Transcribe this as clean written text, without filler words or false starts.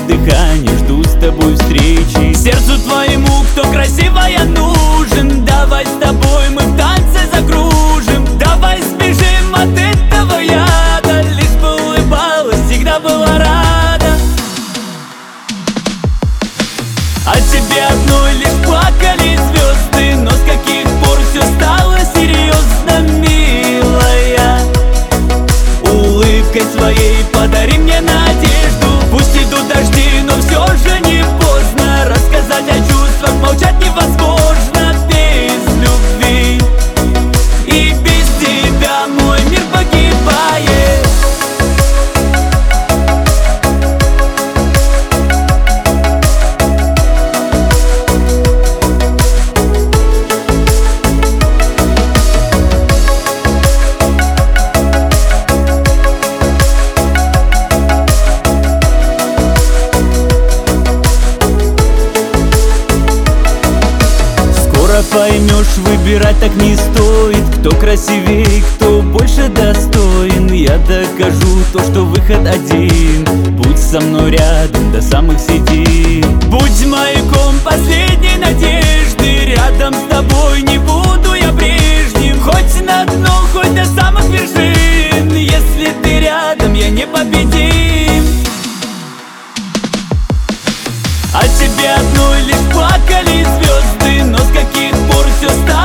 дыхание, жду с тобой встречи. Сердцу твоему, кто красивая, нужен. Давай с тобой мы в танце закружим. Давай сбежим от этого яда. Лишь бы улыбалась, всегда была рада. А тебе одной лишь плакали звезды. Но с каких пор все стало серьезно, милая? Улыбкой своей подари мне надежду. Пусть идут дожди, но все же не поздно. Рассказать о чувствах, молчать невозможно без любви. И без тебя мой мир погибает. Поймешь, выбирать так не стоит. Кто красивее, кто больше достоин. Я докажу то, что выход один. Будь со мной рядом до самых седин. Будь маяком последней надежды. Рядом с тобой не буду я прежним. Хоть на дно, хоть до самых вершин. Если ты рядом, я непобедим. А тебе одной лишь плакали звезды. Но с каких пор все стало